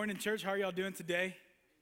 morning, church. How are y'all doing today?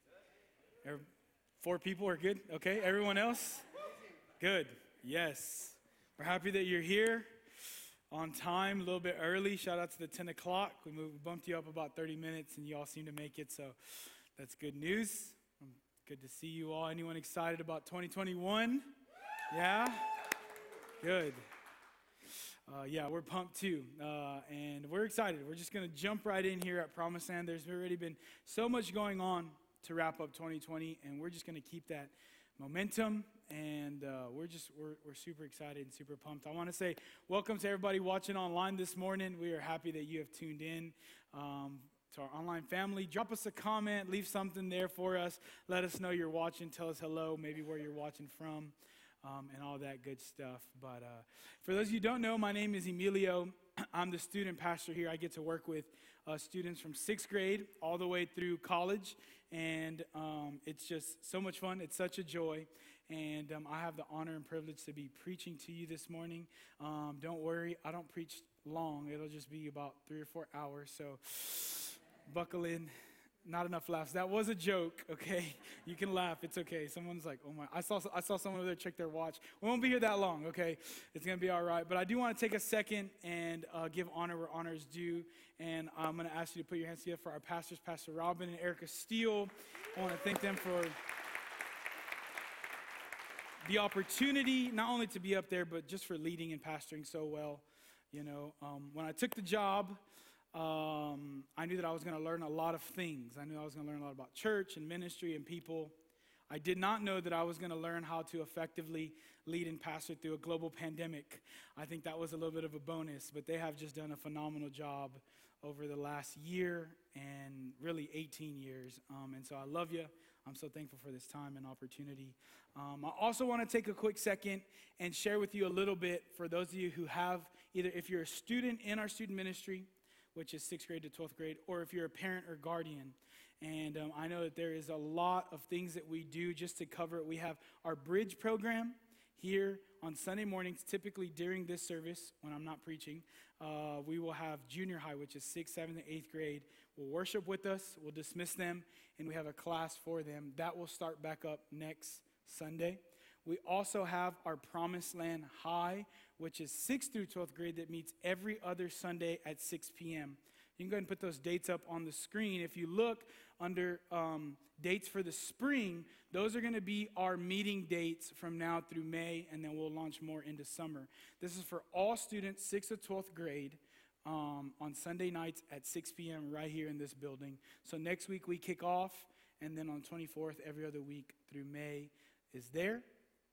4 people are good? Okay. Everyone else? Good. Yes. We're happy that you're here on time, a little bit early. Shout out to the 10 o'clock. We bumped you up about 30 minutes, and you all seem to make it, so that's good news. Good to see you all. Anyone excited about 2021? Yeah? Good. We're pumped too, and we're excited. We're just going to jump right in here at Promised Land. There's already been so much going on to wrap up 2020, and we're just going to keep that momentum, and we're super excited and super pumped. I want to say welcome to everybody watching online this morning. We are happy that you have tuned in to our online family. Drop us a comment, leave something there for us. Let us know you're watching. Tell us hello, maybe where you're watching from. And all that good stuff. But for those of you who don't know, my name is Emilio. I'm the student pastor here. I get to work with students from 6th grade all the way through college. And it's just so much fun. It's such a joy. And I have the honor and privilege to be preaching to you this morning. Don't worry, I don't preach long. It'll just be about 3 or 4 hours. So buckle in. Not enough laughs. That was a joke, okay? You can laugh. It's okay. Someone's like, oh my. I saw someone over there check their watch. We won't be here that long, okay? It's going to be all right. But I do want to take a second and give honor where honor is due. And I'm going to ask you to put your hands together for our pastors, Pastor Robin and Erica Steele. I want to thank them for the opportunity, not only to be up there, but just for leading and pastoring so well. You know, when I took the job, I knew that I was going to learn a lot of things. I knew I was going to learn a lot about church and ministry and people. I did not know that I was going to learn how to effectively lead and pastor through a global pandemic. I think that was a little bit of a bonus, but they have just done a phenomenal job over the last year and really 18 years. And so I love you. I'm so thankful for this time and opportunity. I also want to take a quick second and share with you a little bit for those of you who have either if you're a student in our student ministry, which is 6th grade to 12th grade, or if you're a parent or guardian. And I know that there is a lot of things that we do just to cover it. We have our Bridge program here on Sunday mornings, typically during this service when I'm not preaching. We will have junior high, which is 6th, 7th, and 8th grade, will worship with us. We'll dismiss them, and we have a class for them. That will start back up next Sunday. We also have our Promised Land High, which is 6th through 12th grade that meets every other Sunday at 6 p.m. You can go ahead and put those dates up on the screen. If you look under dates for the spring, those are going to be our meeting dates from now through May, and then we'll launch more into summer. This is for all students, 6th to 12th grade, on Sunday nights at 6 p.m. right here in this building. So next week we kick off, and then on 24th, every other week through May is there.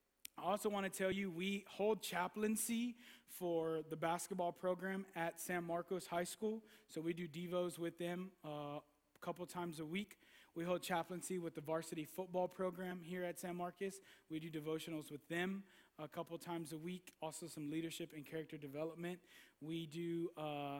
I also want to tell you we hold chaplaincy for the basketball program at San Marcos High School. So we do devos with them a couple times a week. We hold chaplaincy with the varsity football program here at San Marcos. We do devotionals with them a couple times a week. Also some leadership and character development. We do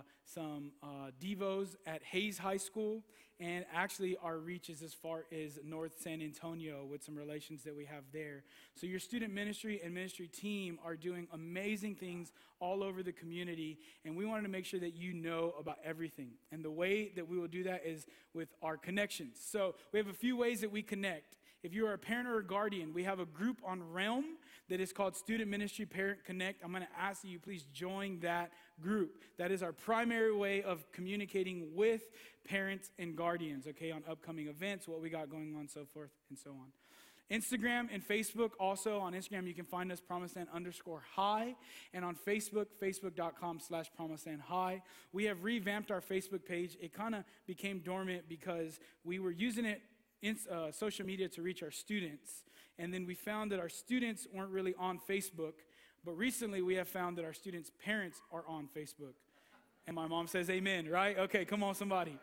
some devos at Hayes High School. And actually, our reach is as far as North San Antonio with some relations that we have there. So your student ministry and ministry team are doing amazing things all over the community. And we wanted to make sure that you know about everything. And the way that we will do that is with our connections. So we have a few ways that we connect. If you are a parent or a guardian, we have a group on Realm that is called Student Ministry Parent Connect. I'm going to ask that you please join that group. That is our primary way of communicating with parents and guardians, okay, on upcoming events, what we got going on, so forth and so on. Instagram and Facebook. Also on Instagram, you can find us promiseland_high. And on Facebook, facebook.com/promiselandhigh. We have revamped our Facebook page. It kind of became dormant because we were using it in social media to reach our students. And then we found that our students weren't really on Facebook. But recently we have found that our students' parents are on Facebook. And my mom says amen, right? Okay, come on, somebody.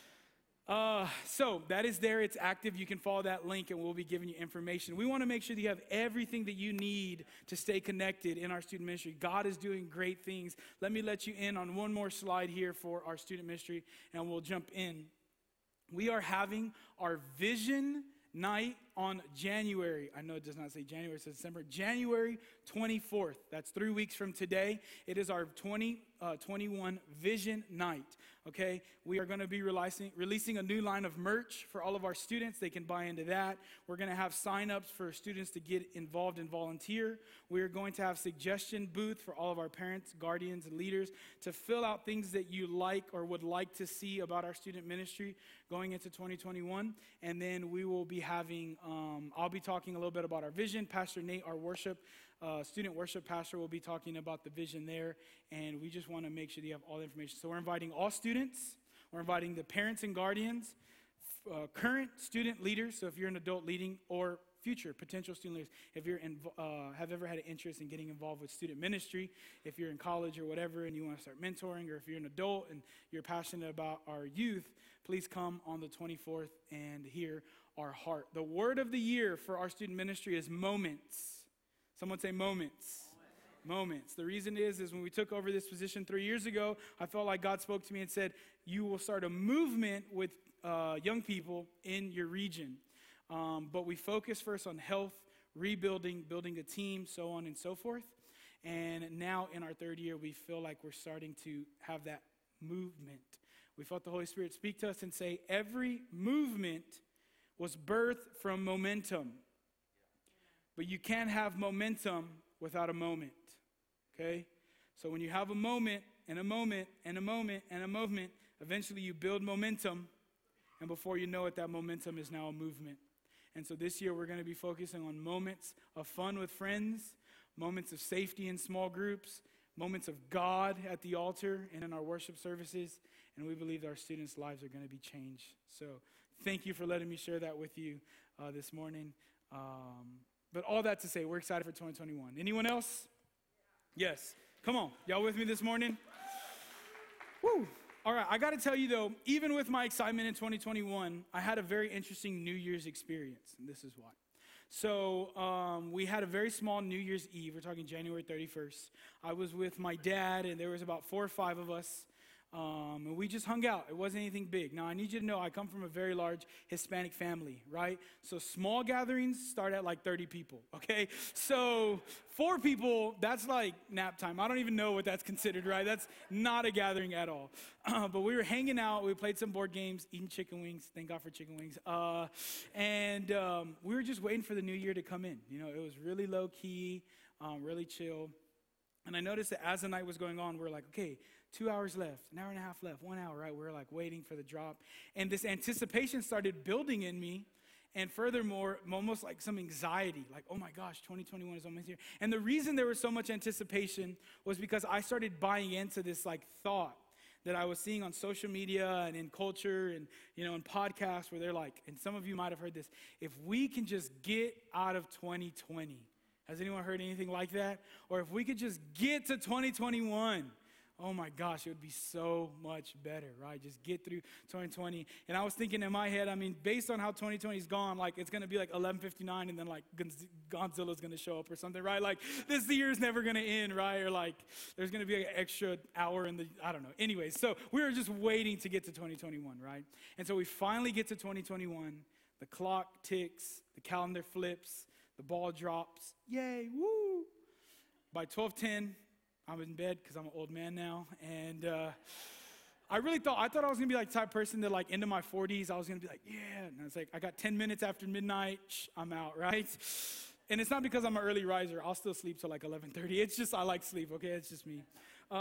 So that is there. It's active. You can follow that link, and we'll be giving you information. We want to make sure that you have everything that you need to stay connected in our student ministry. God is doing great things. Let me let you in on one more slide here for our student ministry, and we'll jump in. We are having our Vision Night on January, I know it does not say January, it says December, January 24th. That's 3 weeks from today. It is our 2021 Vision Night, okay? We are going to be releasing a new line of merch for all of our students. They can buy into that. We're going to have sign-ups for students to get involved and volunteer. We are going to have suggestion booth for all of our parents, guardians, and leaders to fill out things that you like or would like to see about our student ministry going into 2021. And then we will be having, I'll be talking a little bit about our vision. Pastor Nate, our student worship pastor, will be talking about the vision there. And we just want to make sure that you have all the information. So we're inviting all students. We're inviting the parents and guardians, current student leaders. So if you're an adult leading, or future potential student leaders, if you're have ever had an interest in getting involved with student ministry, if you're in college or whatever and you want to start mentoring, or if you're an adult and you're passionate about our youth, please come on the 24th and hear our heart. The word of the year for our student ministry is moments. Someone say moments. Moments. The reason is when we took over this position 3 years ago, I felt like God spoke to me and said, you will start a movement with young people in your region. But we focus first on health, rebuilding, building a team, so on and so forth. And now in our third year, we feel like we're starting to have that movement. We felt the Holy Spirit speak to us and say, every movement was birthed from momentum. But you can't have momentum without a moment, okay? So when you have a moment, and a moment, and a moment, and a moment, eventually you build momentum, and before you know it, that momentum is now a movement. And so this year we're going to be focusing on moments of fun with friends, moments of safety in small groups, moments of God at the altar and in our worship services, and we believe that our students' lives are going to be changed. So thank you for letting me share that with you this morning. But all that to say, we're excited for 2021. Anyone else? Yes. Come on. Y'all with me this morning? Woo. All right. I got to tell you, though, even with my excitement in 2021, I had a very interesting New Year's experience, and this is why. So we had a very small New Year's Eve. We're talking January 31st. I was with my dad, and there was about 4 or 5 of us. And we just hung out. It wasn't anything big. Now, I need you to know I come from a very large Hispanic family, right? So small gatherings start at like 30 people, okay? So 4 people, that's like nap time. I don't even know what that's considered, right? That's not a gathering at all. But we were hanging out. We played some board games, eating chicken wings. Thank God for chicken wings. And we were just waiting for the new year to come in. You know, it was really low key, really chill. And I noticed that as the night was going on, we were like, okay, 2 hours left, an hour and a half left, 1 hour, right? We're like waiting for the drop. And this anticipation started building in me. And furthermore, almost like some anxiety, like, oh my gosh, 2021 is almost here. And the reason there was so much anticipation was because I started buying into this like thought that I was seeing on social media and in culture and, you know, in podcasts where they're like, and some of you might have heard this, if we can just get out of 2020. Has anyone heard anything like that? Or if we could just get to 2021, oh my gosh, it would be so much better, right? Just get through 2020. And I was thinking in my head, I mean, based on how 2020's gone, like it's going to be like 11:59 and then like Godzilla's going to show up or something, right? Like this year's never going to end, right? Or like there's going to be like an extra hour in the, I don't know. Anyways, so we were just waiting to get to 2021, right? And so we finally get to 2021. The clock ticks, the calendar flips, the ball drops. Yay, woo! By 12:10, I'm in bed because I'm an old man now, and I thought I was gonna be like the type of person that like into my 40s, I was gonna be like, yeah, and it's like I got 10 minutes after midnight, I'm out, right? And it's not because I'm an early riser. I'll still sleep till like 11:30. It's just I like sleep, okay? It's just me.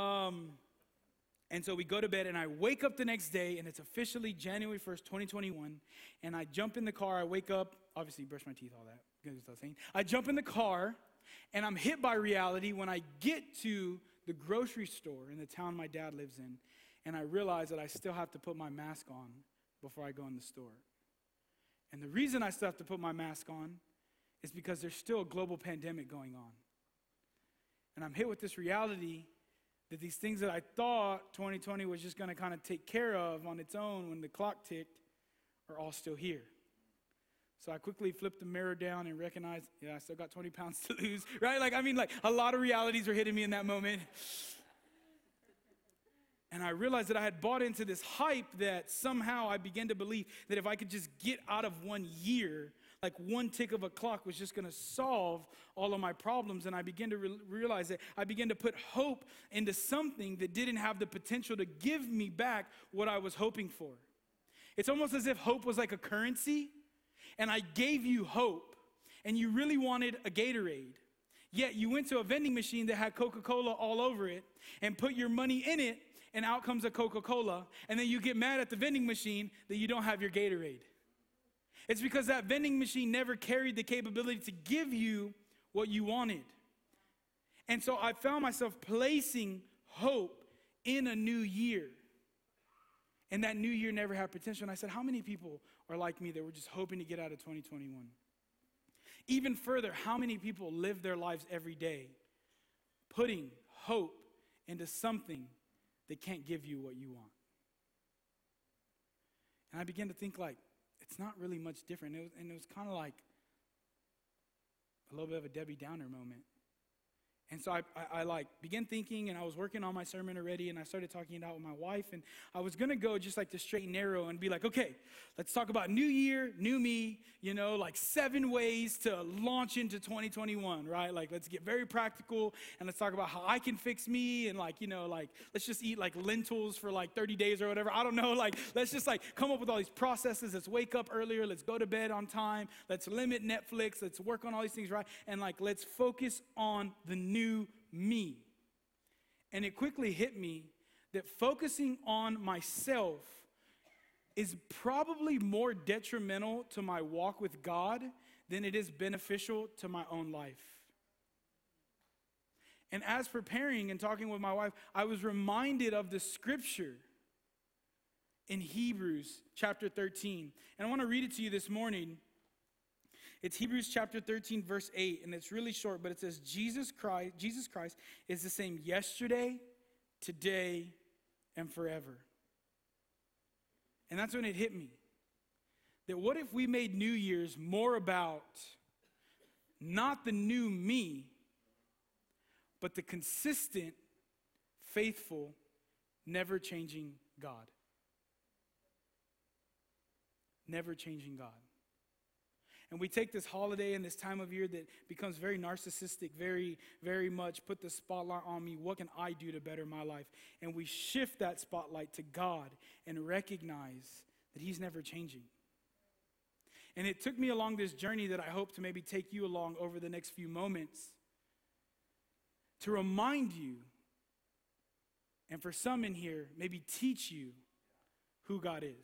And so we go to bed, and I wake up the next day, and it's officially January 1st, 2021, and I jump in the car. I wake up, obviously brush my teeth, all that. I jump in the car, and I'm hit by reality when I get to the grocery store in the town my dad lives in, and I realize that I still have to put my mask on before I go in the store. And the reason I still have to put my mask on is because there's still a global pandemic going on. And I'm hit with this reality that these things that I thought 2020 was just going to kind of take care of on its own when the clock ticked are all still here. So I quickly flipped the mirror down and recognized, yeah, I still got 20 pounds to lose, right? Like, I mean, like a lot of realities were hitting me in that moment. And I realized that I had bought into this hype that somehow I began to believe that if I could just get out of 1 year, like one tick of a clock was just going to solve all of my problems. And I began to realize that I began to put hope into something that didn't have the potential to give me back what I was hoping for. It's almost as if hope was like a currency, and I gave you hope, and you really wanted a Gatorade. Yet you went to a vending machine that had Coca-Cola all over it and put your money in it, and out comes a Coca-Cola, and then you get mad at the vending machine that you don't have your Gatorade. It's because that vending machine never carried the capability to give you what you wanted. And so I found myself placing hope in a new year. And that new year never had potential. And I said, how many people are like me that were just hoping to get out of 2021? Even further, how many people live their lives every day putting hope into something that can't give you what you want? And I began to think, like, it's not really much different. And it was kind of like a little bit of a Debbie Downer moment. And so I like began thinking, and I was working on my sermon already, and I started talking it out with my wife, and I was going to go just like the straight and narrow and be like, okay, let's talk about new year, new me, like 7 ways to launch into 2021, right? Like, let's get very practical, and let's talk about how I can fix me, and let's just eat like lentils for like 30 days or whatever. I don't know, let's just come up with all these processes. Let's wake up earlier. Let's go to bed on time. Let's limit Netflix. Let's work on all these things, right? And let's focus on the new me. And it quickly hit me that focusing on myself is probably more detrimental to my walk with God than it is beneficial to my own life. And as preparing and talking with my wife, I was reminded of the scripture in Hebrews chapter 13. And I want to read it to you this morning. It's Hebrews chapter 13, verse 8, and it's really short, but it says, Jesus Christ is the same yesterday, today, and forever. And that's when it hit me. That what if we made New Year's more about not the new me, but the consistent, faithful, never-changing God? Never-changing God. And we take this holiday and this time of year that becomes very narcissistic, very, very much put the spotlight on me. What can I do to better my life? And we shift that spotlight to God and recognize that He's never changing. And it took me along this journey that I hope to maybe take you along over the next few moments to remind you, and for some in here, maybe teach you who God is.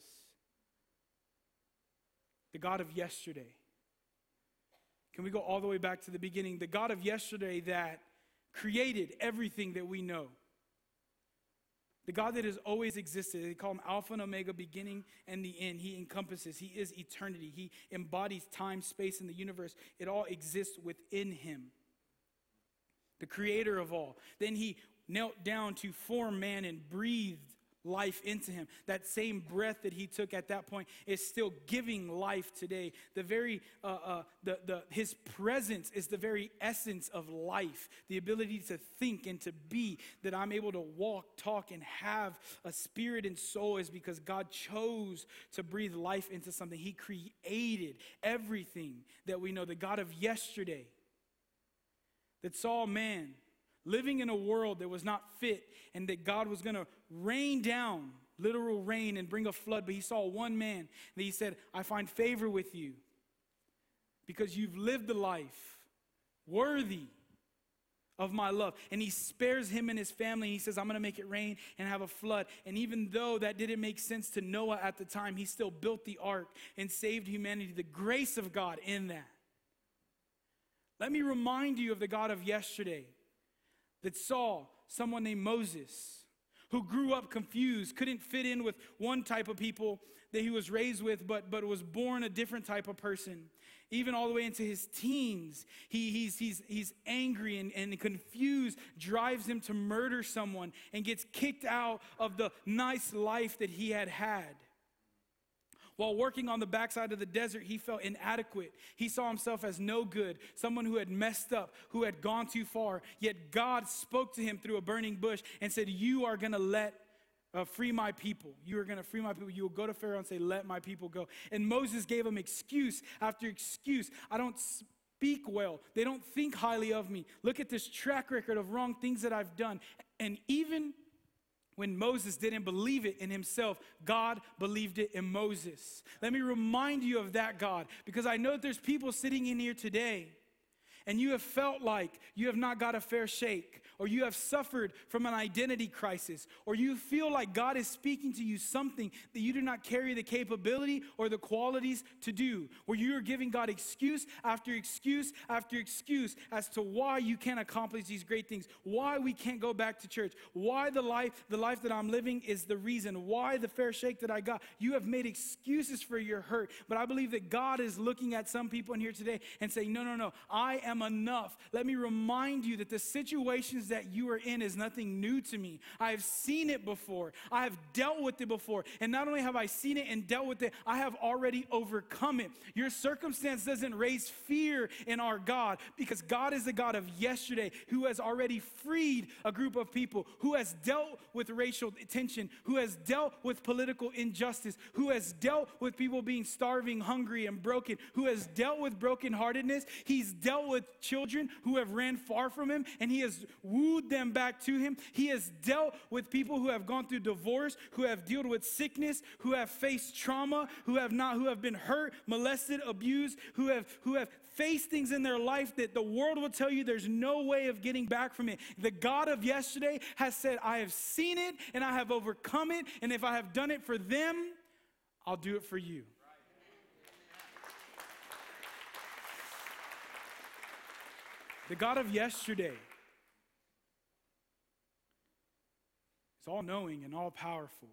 The God of yesterday. Can we go all the way back to the beginning? The God of yesterday that created everything that we know. The God that has always existed. They call Him Alpha and Omega, beginning and the end. He encompasses. He is eternity. He embodies time, space, and the universe. It all exists within Him. The creator of all. Then He knelt down to form man and breathed life into him. That same breath that He took at that point is still giving life today. The very His presence is the very essence of life. The ability to think and to be, that I'm able to walk, talk, and have a spirit and soul is because God chose to breathe life into something. He created everything that we know. The God of yesterday that saw man living in a world that was not fit, and that God was going to rain down, literal rain, and bring a flood. But He saw one man, and He said, I find favor with you because you've lived a life worthy of my love. And He spares him and his family. He says, I'm going to make it rain and have a flood. And even though that didn't make sense to Noah at the time, he still built the ark and saved humanity. The grace of God in that. Let me remind you of the God of yesterday that saw someone named Moses, who grew up confused, couldn't fit in with one type of people that he was raised with, but was born a different type of person. Even all the way into his teens, he's angry and confused, drives him to murder someone, and gets kicked out of the nice life that he had had. While working on the backside of the desert, he felt inadequate. He saw himself as no good, someone who had messed up, who had gone too far. Yet God spoke to him through a burning bush and said, you are going to let free my people. You are going to free my people. You will go to Pharaoh and say, let my people go. And Moses gave him excuse after excuse. I don't speak well. They don't think highly of me. Look at this track record of wrong things that I've done. And even when Moses didn't believe it in himself, God believed it in Moses. Let me remind you of that, God, because I know that there's people sitting in here today and you have felt like you have not got a fair shake, or you have suffered from an identity crisis, or you feel like God is speaking to you something that you do not carry the capability or the qualities to do, where you are giving God excuse after excuse after excuse as to why you can't accomplish these great things, why we can't go back to church, why the life that I'm living is the reason, why the fair shake that I got. You have made excuses for your hurt, but I believe that God is looking at some people in here today and saying, no, I am enough. Let me remind you that the situations that you are in is nothing new to me. I have seen it before. I have dealt with it before. And not only have I seen it and dealt with it, I have already overcome it. Your circumstance doesn't raise fear in our God, because God is the God of yesterday, who has already freed a group of people, who has dealt with racial tension, who has dealt with political injustice, who has dealt with people being starving, hungry, and broken, who has dealt with brokenheartedness. He's dealt with children who have ran far from him, and he has wooed them back to him. He has dealt with people who have gone through divorce, who have dealt with sickness, who have faced trauma, who have been hurt, molested, abused, who have faced things in their life that the world will tell you there's no way of getting back from it. The God of yesterday has said, I have seen it and I have overcome it, and if I have done it for them, I'll do it for you. The God of yesterday is all-knowing and all-powerful.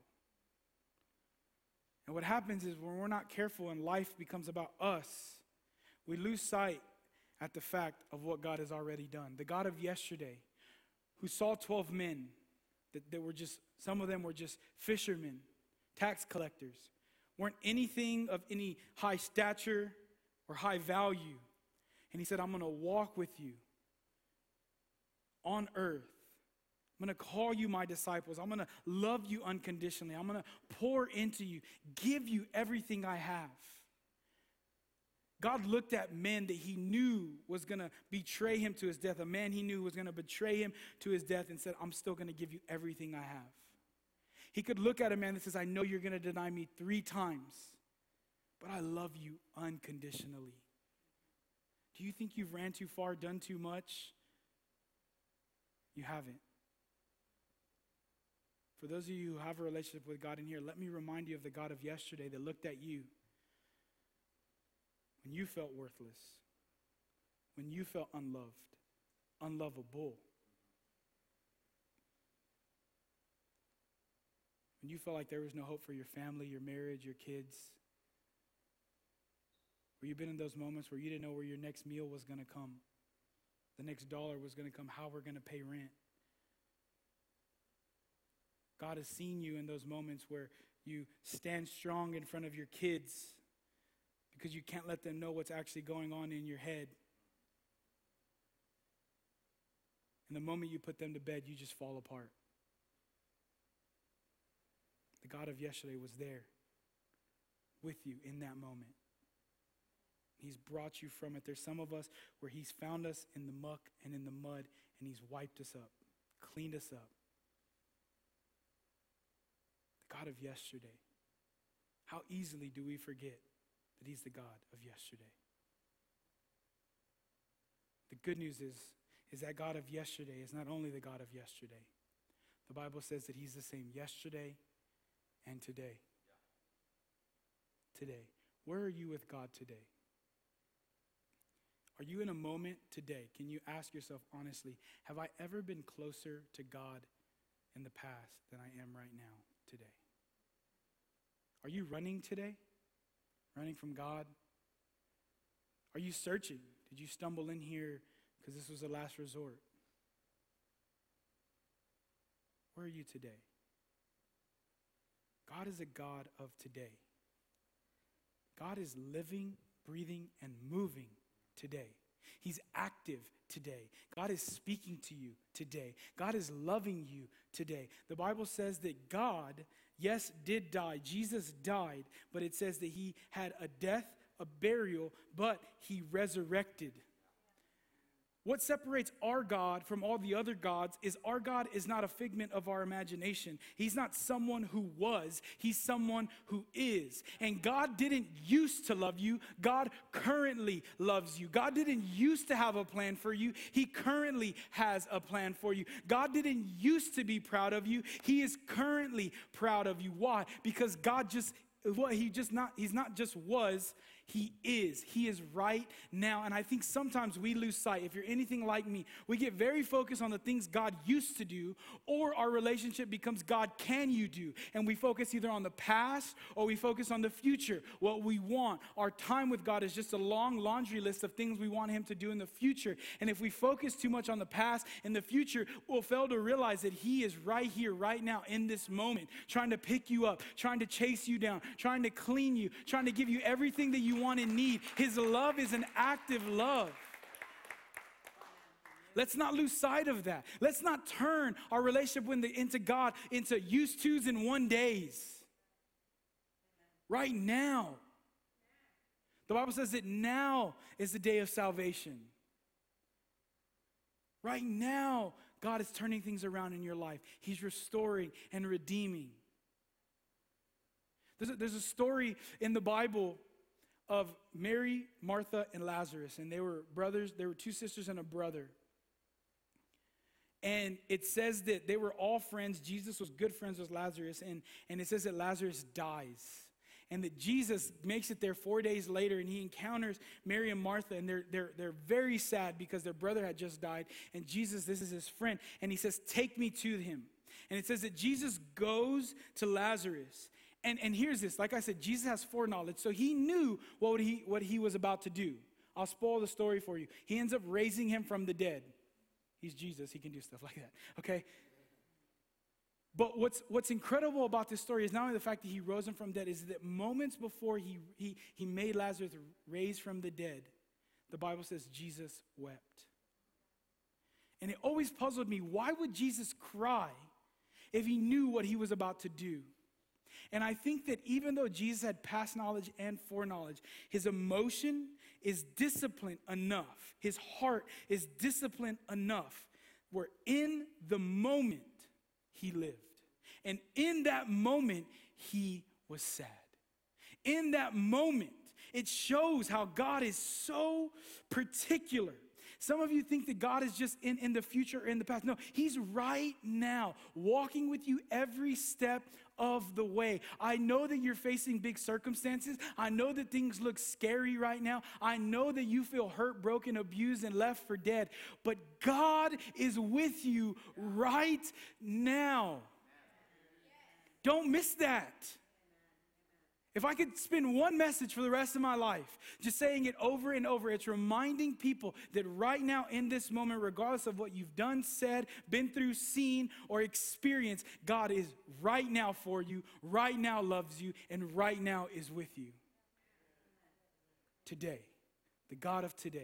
And what happens is when we're not careful and life becomes about us, we lose sight at the fact of what God has already done. The God of yesterday, who saw 12 men, that were just, some of them were just fishermen, tax collectors, weren't anything of any high stature or high value. And he said, I'm going to walk with you on earth. I'm going to call you my disciples. I'm going to love you unconditionally. I'm going to pour into you, give you everything I have. God looked at men that he knew was going to betray him to his death, a man he knew was going to betray him to his death, and said, I'm still going to give you everything I have. He could look at a man that says, I know you're going to deny me 3 times, but I love you unconditionally. Do you think you've ran too far, done too much? You haven't. For those of you who have a relationship with God in here, let me remind you of the God of yesterday that looked at you when you felt worthless, when you felt unloved, unlovable, when you felt like there was no hope for your family, your marriage, your kids. Where you've been in those moments where you didn't know where your next meal was going to come, the next dollar was going to come, how we're going to pay rent. God has seen you in those moments where you stand strong in front of your kids because you can't let them know what's actually going on in your head. And the moment you put them to bed, you just fall apart. The God of yesterday was there with you in that moment. He's brought you from it. There's some of us where he's found us in the muck and in the mud, and he's wiped us up, cleaned us up. The God of yesterday. How easily do we forget that he's the God of yesterday? The good news is that God of yesterday is not only the God of yesterday. The Bible says that he's the same yesterday and today. Today. Where are you with God today? Are you in a moment today? Can you ask yourself honestly, have I ever been closer to God in the past than I am right now today? Are you running today? Running from God? Are you searching? Did you stumble in here because this was the last resort? Where are you today? God is a God of today. God is living, breathing, and moving today. He's active today. God is speaking to you today. God is loving you today. The Bible says that God, yes, did die. Jesus died, but it says that he had a death, a burial, but he resurrected. What separates our God from all the other gods is our God is not a figment of our imagination. He's not someone who was, he's someone who is. And God didn't used to love you, God currently loves you. God didn't used to have a plan for you, he currently has a plan for you. God didn't used to be proud of you, he is currently proud of you. Why? Because God just, he's not just was, he is. He is right now. And I think sometimes we lose sight. If you're anything like me, we get very focused on the things God used to do, or our relationship becomes God, can you do? And we focus either on the past or we focus on the future, what we want. Our time with God is just a long laundry list of things we want him to do in the future. And if we focus too much on the past and the future, we'll fail to realize that he is right here, right now, in this moment, trying to pick you up, trying to chase you down, trying to clean you, trying to give you everything that you want and need. His love is an active love. Let's not lose sight of that. Let's not turn our relationship into God into used tos and one days. Right now. The Bible says that now is the day of salvation. Right now, God is turning things around in your life. He's restoring and redeeming. There's a story in the Bible of Mary, Martha, and Lazarus. And they were brothers. They were two sisters and a brother. And it says that they were all friends. Jesus was good friends with Lazarus. And it says that Lazarus dies. And that Jesus makes it there 4 days later. And he encounters Mary and Martha. And they're very sad because their brother had just died. And Jesus, this is his friend. And he says, take me to him. And it says that Jesus goes to Lazarus. And here's this, like I said, Jesus has foreknowledge, so he knew what he was about to do. I'll spoil the story for you. He ends up raising him from the dead. He's Jesus, he can do stuff like that, okay? But what's incredible about this story is not only the fact that he rose him from dead, is that moments before he made Lazarus raised from the dead, the Bible says Jesus wept. And it always puzzled me, why would Jesus cry if he knew what he was about to do? And I think that even though Jesus had past knowledge and foreknowledge, his emotion is disciplined enough. His heart is disciplined enough where in the moment he lived. And in that moment, he was sad. In that moment, it shows how God is so particular. Some of you think that God is just in the future or in the past. No, he's right now, walking with you every step of the way. I know that you're facing big circumstances. I know that things look scary right now. I know that you feel hurt, broken, abused, and left for dead. But God is with you right now. Don't miss that. If I could spend one message for the rest of my life, just saying it over and over, it's reminding people that right now in this moment, regardless of what you've done, said, been through, seen, or experienced, God is right now for you, right now loves you, and right now is with you. Today, the God of today.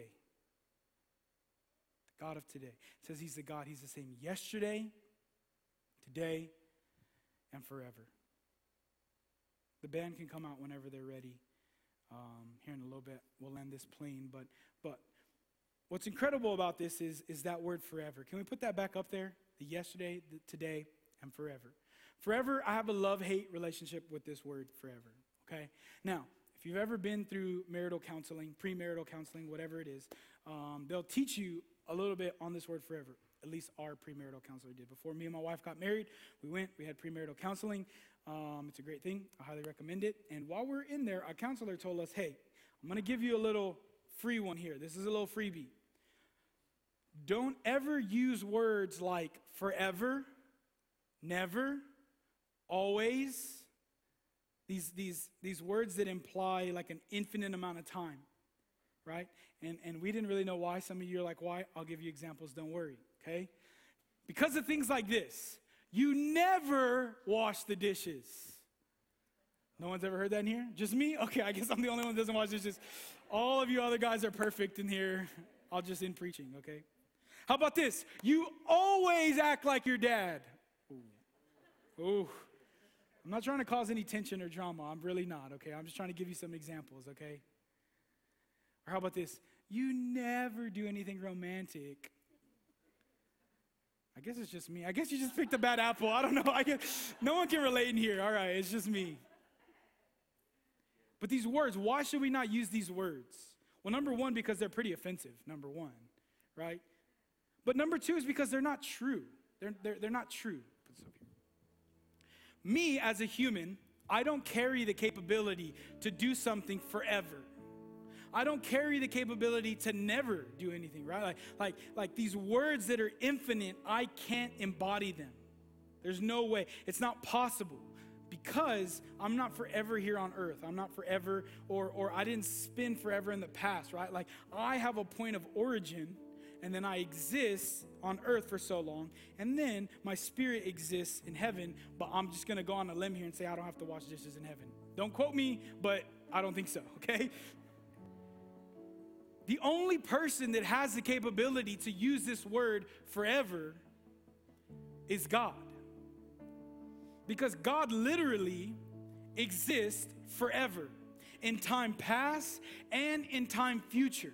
The God of today. It says he's the God, he's the same yesterday, today, and forever. The band can come out whenever they're ready. Here in a little bit, we'll land this plane. But what's incredible about this is that word forever. Can we put that back up there? The yesterday, the today, and forever. Forever, I have a love-hate relationship with this word forever, okay? Now, if you've ever been through marital counseling, premarital counseling, whatever it is, they'll teach you a little bit on this word forever. At least our premarital counselor did. Before me and my wife got married, we had premarital counseling. It's a great thing. I highly recommend it. And while we're in there, our counselor told us, hey, I'm going to give you a little free one here. This is a little freebie. Don't ever use words like forever, never, always. These words that imply like an infinite amount of time, right? And we didn't really know why. Some of you are like, why? I'll give you examples. Don't worry, okay? Because of things like this. You never wash the dishes. No one's ever heard that in here? Just me? Okay, I guess I'm the only one that doesn't wash dishes. All of you other guys are perfect in here. I'll just end preaching, okay? How about this? You always act like your dad. Ooh. I'm not trying to cause any tension or drama. I'm really not, okay? I'm just trying to give you some examples, okay? Or how about this? You never do anything romantic. I guess it's just me. I guess you just picked a bad apple. I don't know. No one can relate in here. All right, it's just me. But these words, why should we not use these words? Well, number one, because they're pretty offensive, number one, right? But number two is because they're not true. They're not true. Me, as a human, I don't carry the capability to do something forever. I don't carry the capability to never do anything, right? Like these words that are infinite, I can't embody them. There's no way. It's not possible because I'm not forever here on earth. I'm not forever, or I didn't spend forever in the past, right? Like I have a point of origin, and then I exist on earth for so long, and then my spirit exists in heaven, but I'm just going to go on a limb here and say I don't have to wash dishes in heaven. Don't quote me, but I don't think so, okay? The only person that has the capability to use this word forever is God. Because God literally exists forever, in time past and in time future.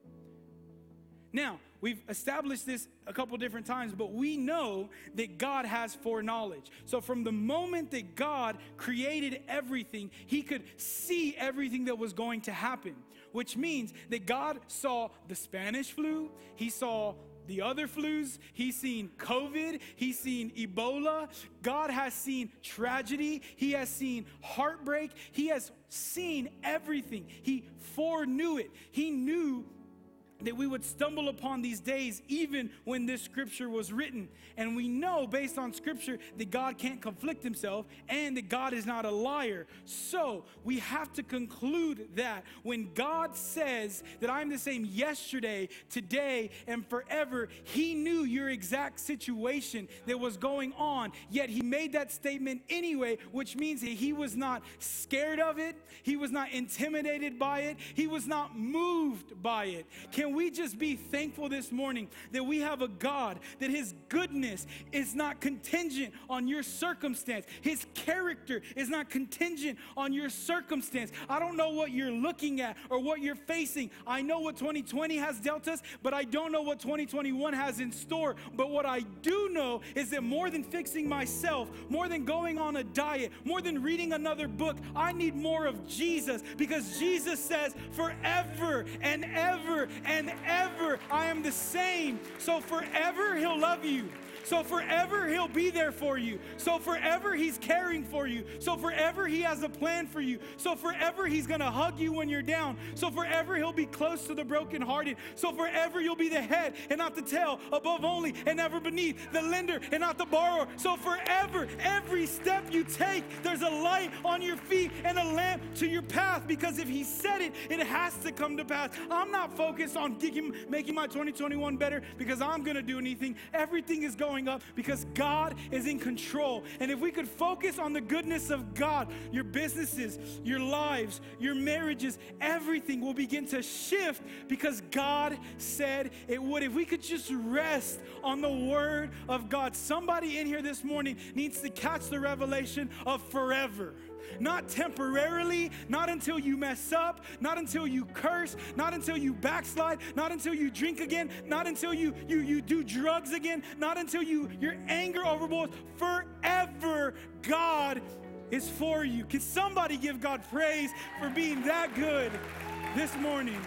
Now, we've established this a couple different times, but we know that God has foreknowledge. So from the moment that God created everything, he could see everything that was going to happen, which means that God saw the Spanish flu, he saw the other flus, he's seen COVID, he's seen Ebola. God has seen tragedy, he has seen heartbreak, he has seen everything. He foreknew it. He knew that we would stumble upon these days even when this scripture was written. And we know based on scripture that God can't conflict himself and that God is not a liar. So we have to conclude that when God says that I'm the same yesterday, today, and forever, he knew your exact situation that was going on, yet he made that statement anyway, which means that he was not scared of it, he was not intimidated by it, he was not moved by it. Can we just be thankful this morning that we have a God, that his goodness is not contingent on your circumstance. His character is not contingent on your circumstance. I don't know what you're looking at or what you're facing. I know what 2020 has dealt us, but I don't know what 2021 has in store. But what I do know is that more than fixing myself, more than going on a diet, more than reading another book, I need more of Jesus, because Jesus says forever and ever and ever I am the same. So forever he'll love you. So forever he'll be there for you. So forever he's caring for you. So forever he has a plan for you. So forever he's going to hug you when you're down. So forever he'll be close to the brokenhearted. So forever you'll be the head and not the tail, above only and never beneath, the lender and not the borrower. So forever, every step you take, there's a light on your feet and a lamp to your path, because if he said it, it has to come to pass. I'm not focused on making my 2021 better because I'm going to do anything. Everything is going up because God is in control. And if we could focus on the goodness of God, your businesses, your lives, your marriages, everything will begin to shift because God said it would. If we could just rest on the word of God. Somebody in here this morning needs to catch the revelation of forever. Not temporarily, not until you mess up, not until you curse, not until you backslide, not until you drink again, not until you do drugs again, not until your anger overboards. Forever, God is for you. Can somebody give God praise for being that good this morning?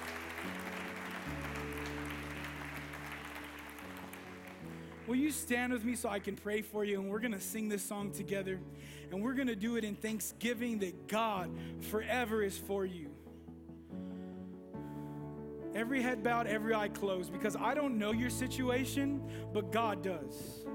Will you stand with me so I can pray for you? And we're going to sing this song together. And we're going to do it in thanksgiving that God forever is for you. Every head bowed, every eye closed, because I don't know your situation, but God does.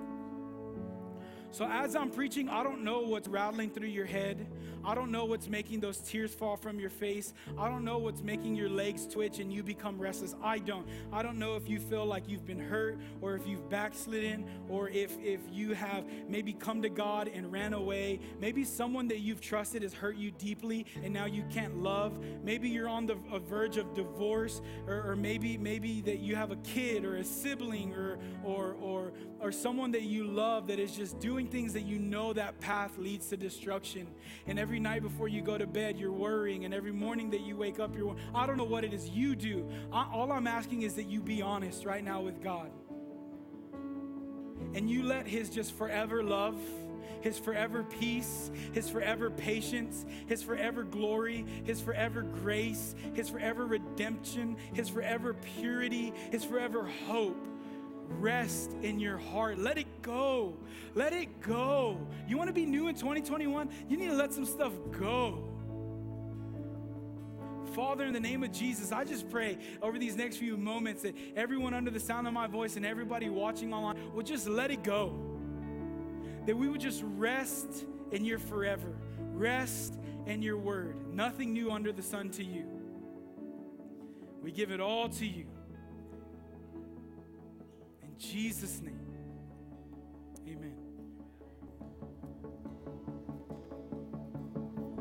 So as I'm preaching, I don't know what's rattling through your head. I don't know what's making those tears fall from your face. I don't know what's making your legs twitch and you become restless. I don't know if you feel like you've been hurt, or if you've backslidden, or if you have maybe come to God and ran away. Maybe someone that you've trusted has hurt you deeply and now you can't love. maybe you're on the verge of divorce, or maybe that you have a kid or a sibling or someone that you love that is just doing things that you know that path leads to destruction. And every night before you go to bed, you're worrying, and every morning that you wake up, I don't know what it is you do. All I'm asking is that you be honest right now with God. And you let his just forever love, his forever peace, his forever patience, his forever glory, his forever grace, his forever redemption, his forever purity, his forever hope rest in your heart. Let it go. Let it go. You want to be new in 2021? You need to let some stuff go. Father, in the name of Jesus, I just pray over these next few moments that everyone under the sound of my voice and everybody watching online will just let it go. That we would just rest in your forever. Rest in your word. Nothing new under the sun to you. We give it all to you. In Jesus' name, amen.